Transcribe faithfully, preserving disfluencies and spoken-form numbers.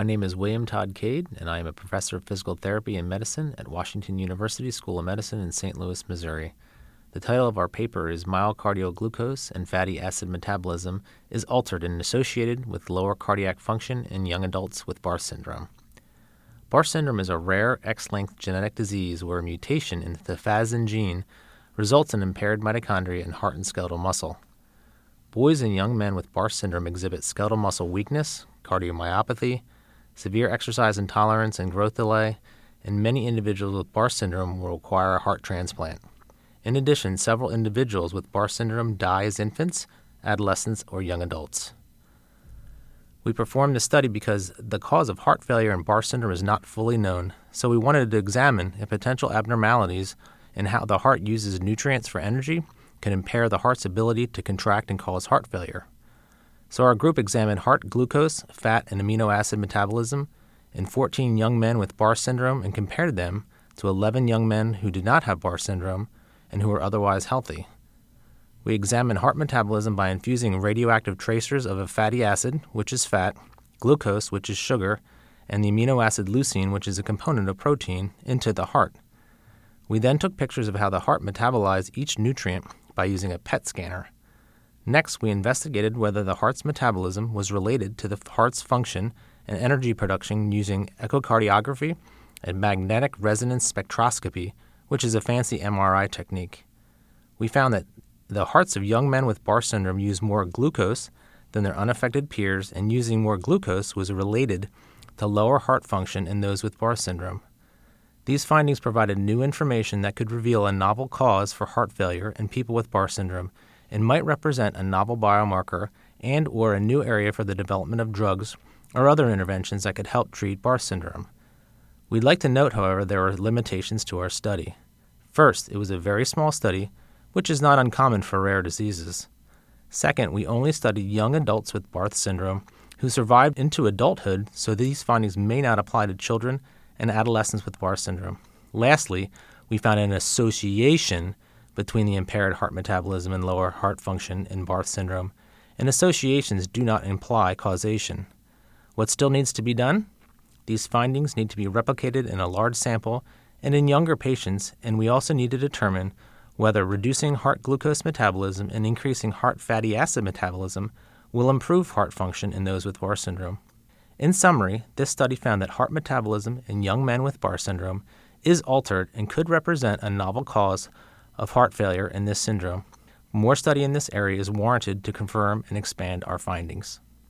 My name is William Todd Cade, and I am a professor of physical therapy and medicine at Washington University School of Medicine in Saint Louis, Missouri. The title of our paper is Myocardial Glucose and Fatty Acid Metabolism is Altered and Associated with Lower Cardiac Function in Young Adults with Barth Syndrome. Barth syndrome is a rare X-linked genetic disease where a mutation in the tafazin gene results in impaired mitochondria and heart and skeletal muscle. Boys and young men with Barth syndrome exhibit skeletal muscle weakness, cardiomyopathy, severe exercise intolerance and growth delay, and many individuals with Barth syndrome will require a heart transplant. In addition, several individuals with Barth syndrome die as infants, adolescents, or young adults. We performed this study because the cause of heart failure in Barth syndrome is not fully known, so we wanted to examine if potential abnormalities in how the heart uses nutrients for energy can impair the heart's ability to contract and cause heart failure. So our group examined heart glucose, fat, and amino acid metabolism in fourteen young men with Barth syndrome and compared them to eleven young men who did not have Barth syndrome and who were otherwise healthy. We examined heart metabolism by infusing radioactive tracers of a fatty acid, which is fat, glucose, which is sugar, and the amino acid leucine, which is a component of protein, into the heart. We then took pictures of how the heart metabolized each nutrient by using a P E T scanner. Next, we investigated whether the heart's metabolism was related to the heart's function and energy production using echocardiography and magnetic resonance spectroscopy, which is a fancy M R I technique. We found that the hearts of young men with Barth syndrome use more glucose than their unaffected peers, and using more glucose was related to lower heart function in those with Barth syndrome. These findings provided new information that could reveal a novel cause for heart failure in people with Barth syndrome and might represent a novel biomarker and or a new area for the development of drugs or other interventions that could help treat Barth syndrome. We'd like to note, however, there are limitations to our study. First, it was a very small study, which is not uncommon for rare diseases. Second, we only studied young adults with Barth syndrome who survived into adulthood, so these findings may not apply to children and adolescents with Barth syndrome. Lastly, we found an association between the impaired heart metabolism and lower heart function in Barth syndrome, and associations do not imply causation. What still needs to be done? These findings need to be replicated in a large sample and in younger patients, and we also need to determine whether reducing heart glucose metabolism and increasing heart fatty acid metabolism will improve heart function in those with Barth syndrome. In summary, this study found that heart metabolism in young men with Barth syndrome is altered and could represent a novel cause of heart failure in this syndrome. More study in this area is warranted to confirm and expand our findings.